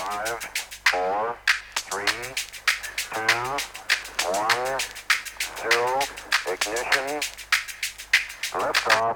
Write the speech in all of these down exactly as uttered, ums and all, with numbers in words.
Five, four, three, two, one, zero, ignition, liftoff.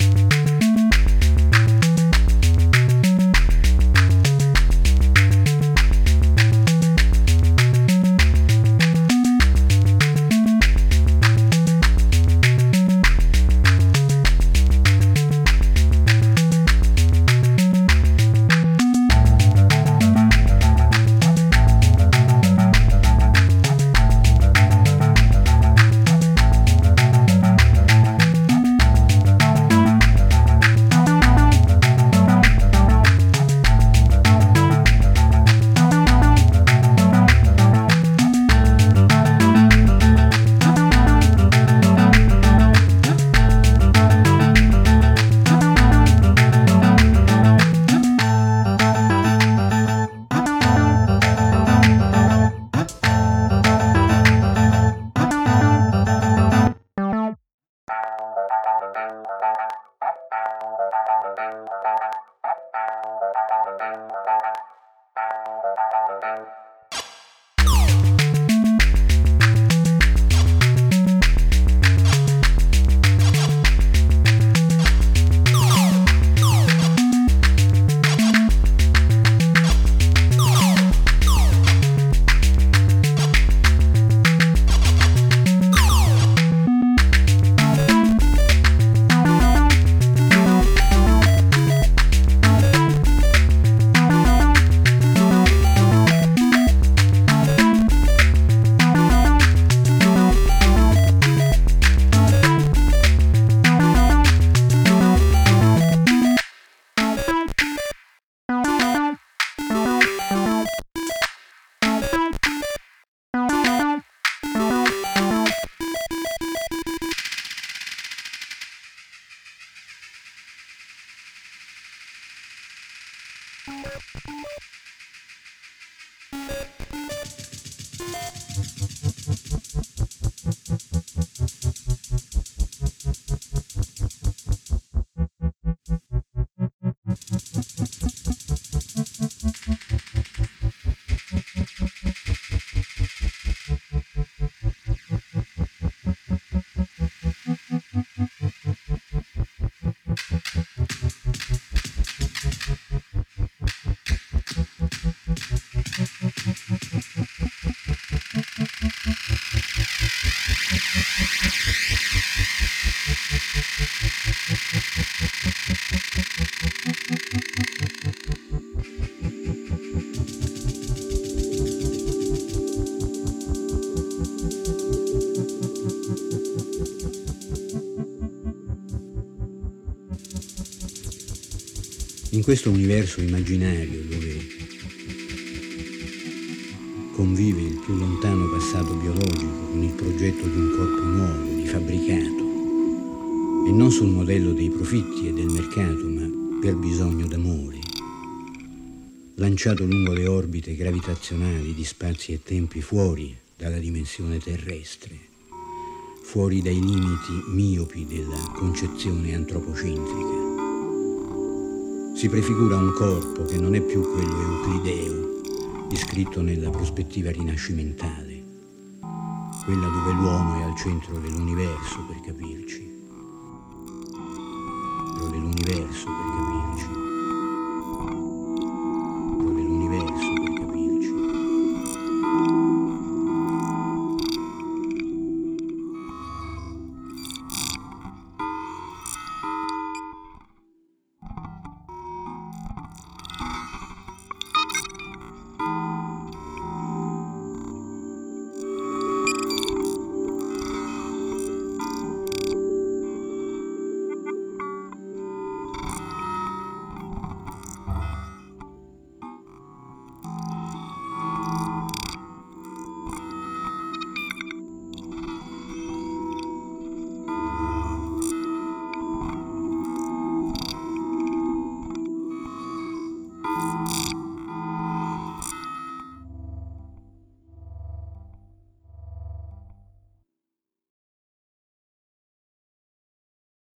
In questo universo immaginario dove convive il più lontano passato biologico con il progetto di un corpo nuovo, di fabbricato, e non sul modello dei profitti e del mercato, ma per bisogno d'amore, lanciato lungo le orbite gravitazionali di spazi e tempi fuori dalla dimensione terrestre, fuori dai limiti miopi della concezione antropocentrica. Si prefigura un corpo che non è più quello euclideo, iscritto nella prospettiva rinascimentale, quella dove l'uomo è al centro dell'universo, per capirci, dell'universo per capirci.